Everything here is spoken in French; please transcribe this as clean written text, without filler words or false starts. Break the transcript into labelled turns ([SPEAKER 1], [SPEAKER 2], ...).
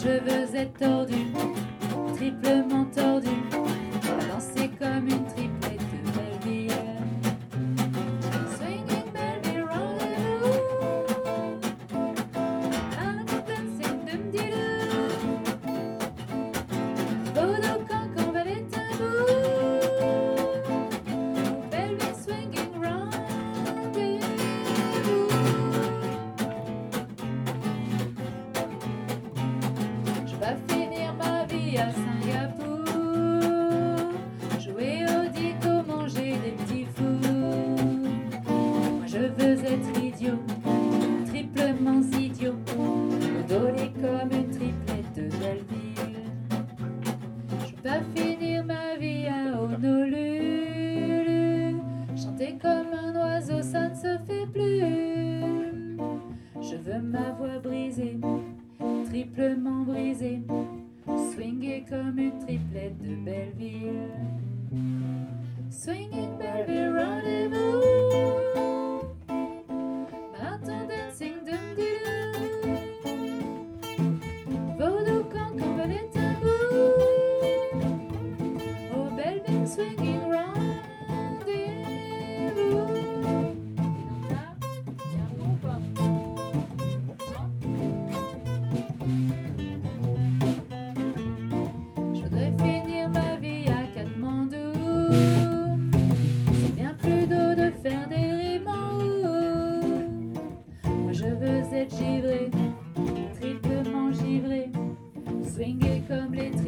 [SPEAKER 1] je veux être tordu, triplement tordu, danser comme une triplette de Belleville. Swinging Belleville, rendez-vous. I'm dancing dum-di-doo. Vaudou, cancan, valet, tabou. Belleville, swinging, rendez-vous. Je vais finir ma vie à Singapour, jouer au dico, manger des petits fous. Moi je veux être idiot, triplement idiot, modoler comme une triplette de Belleville. Je vais finir ma vie à Honolulu, chanter comme un oiseau, ça ne se fait plus. Je veux ma voix brisée, triplement brisée, swinguer comme une triplette de Belleville. Swinging Belleville, rendez-vous. Marathon dancing, dum-di-doo. Vaudou, cancan, valet, tabou. Oh, Belleville, swinging, rendez-vous. Je voudrais finir ma vie à Katmandou. C'est bien plus d'eau de faire des rimes en haut. Moi je veux être givré, triplement givré, swinguer comme les